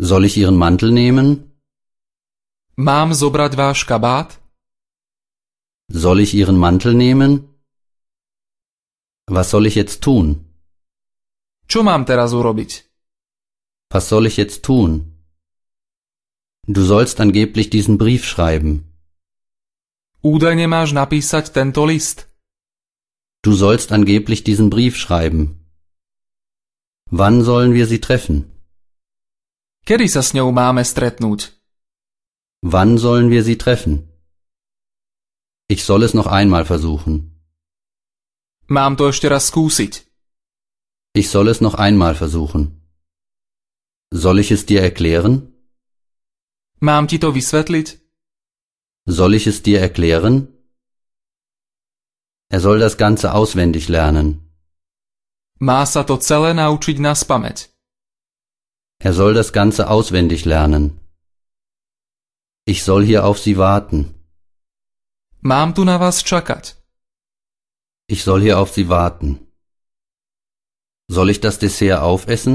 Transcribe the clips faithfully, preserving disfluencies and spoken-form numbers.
Soll ich Ihren Mantel nehmen? Mám zobrať váš kabát? Soll ich Ihren Mantel nehmen? Was soll ich jetzt tun? Čo mám teraz urobiť? Was soll ich jetzt tun? Du sollst angeblich diesen Brief schreiben. Údajne máš napísať tento list. Du sollst angeblich diesen Brief schreiben. Wann sollen wir sie treffen? Kedy sa s ňou máme stretnúť? Wann sollen wir sie treffen? Ich soll es noch einmal versuchen. Mám to ešte raz skúsiť. Ich soll es noch einmal versuchen. Soll ich es dir erklären? Mám ti to vysvetliť? Soll ich es dir erklären? Er soll das Ganze auswendig lernen. Má sa to celé naučiť naspamäť. Er soll das Ganze auswendig lernen. Ich soll hier auf Sie warten. Mám tu na vás čakať. Ich soll hier auf Sie warten. Soll ich das Dessert aufessen?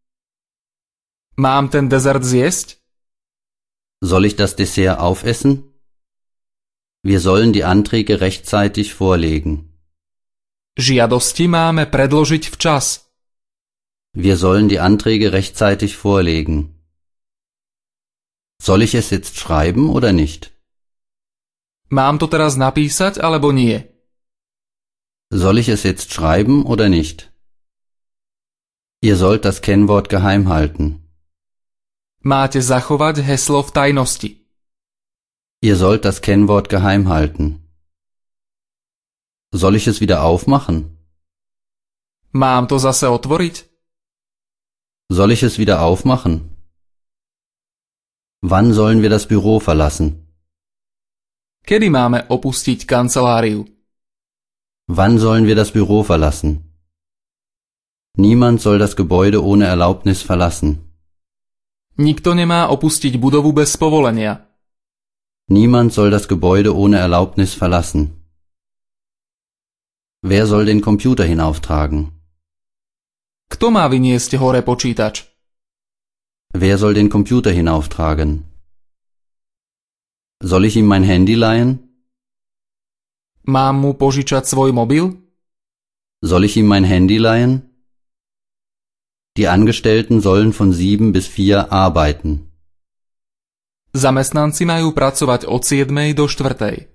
Mám ten dezert zjesť? Soll ich das Dessert aufessen? Wir sollen die Anträge rechtzeitig vorlegen. Žiadosti máme predložiť včas. Wir sollen die Anträge rechtzeitig vorlegen. Soll ich es jetzt schreiben oder nicht? Mám to teraz napísať alebo nie? Soll ich es jetzt schreiben oder nicht? Ihr sollt das Kennwort geheim halten. Máte zachovať heslo v tajnosti. Ihr sollt das Kennwort geheim halten. Soll ich es wieder aufmachen? Mám to zase otvoriť? Soll ich es wieder aufmachen? Wann sollen wir das Büro verlassen? Kedy máme opustiť kanceláriu? Wann sollen wir das Büro verlassen? Niemand soll das Gebäude ohne Erlaubnis verlassen. Nikto nemá opustiť budovu bez povolenia. Niemand soll das Gebäude ohne Erlaubnis verlassen. Wer soll den Computer hinauftragen? Kto má vyniesť hore počítač? Wer soll den Computer hinauftragen? Soll ich ihm mein Handy leihen? Mám mu požičať svoj mobil? Soll ich ihm mein Handy leihen? Die Angestellten sollen von sieben bis vier arbeiten. Zamestnanci majú pracovať od siedmej do štvrtej.